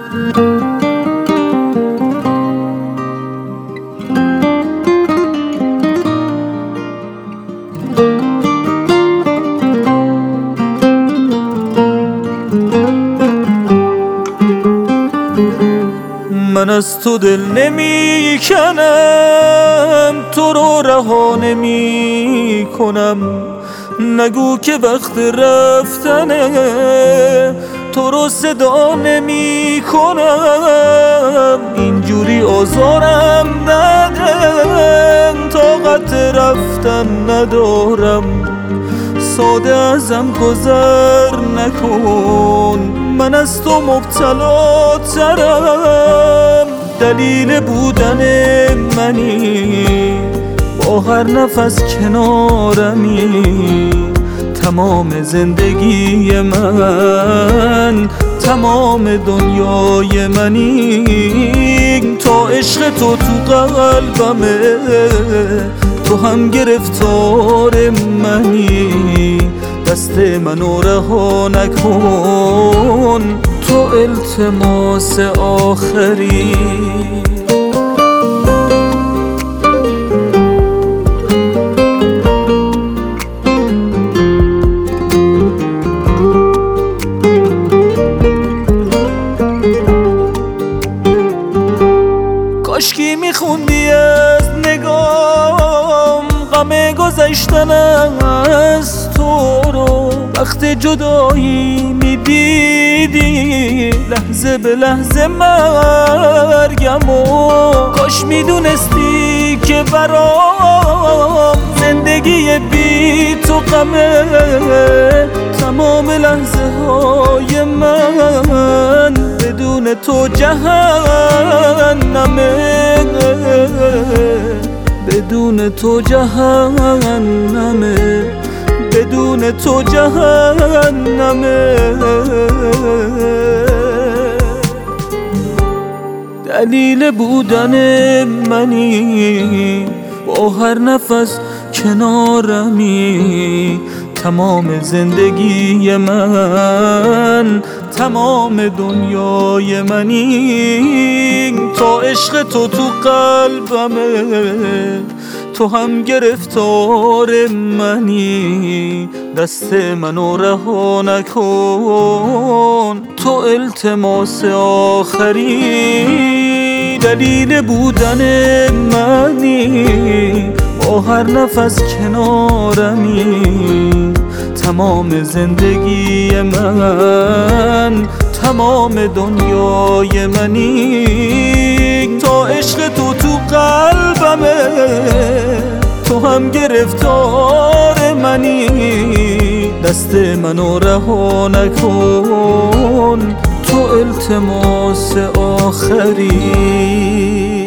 من از تو دل نمی کنم، تو رو رها نمی کنم. نگو که وقت رفتنه، تو رو صدا نمی کنم. اینجوری آزارم نده، طاقت رفتن ندارم. ساده ازم گذر نکن، من از تو مبتلا ترم. دلیل بودن منی، با هر نفس کنارمی. تمام زندگی من، تمام دنیای منی. تا عشق تو قلبمه، تو هم گرفتار منی. دست منو رها نکن، تو التماس آخری. کاشکی میخوندی از نگام غم گذشتن از تو رو. وقت جدایی میدیدی لحظه به لحظه مرگمو. کاش میدونستی که برام زندگی بی تو غمه. تمام لحظه های من بدون تو جهنمه. بدون تو جهنمه، بدون تو جهنمه. دلیل بودن منی، با هر نفس کنارمی. تمام زندگی من، تمام دنیای منی. تا عشق تو قلبمه، تو هم گرفتار منی. دست منو رها نکن، تو التماس آخری. دلیل بودن منی، با هر نفس کنارمی. تمام زندگی من، تمام دنیای منی. تا عشق تو قلبمه، تو هم گرفتار منی. دست منو رها نکن، تو التماس آخری.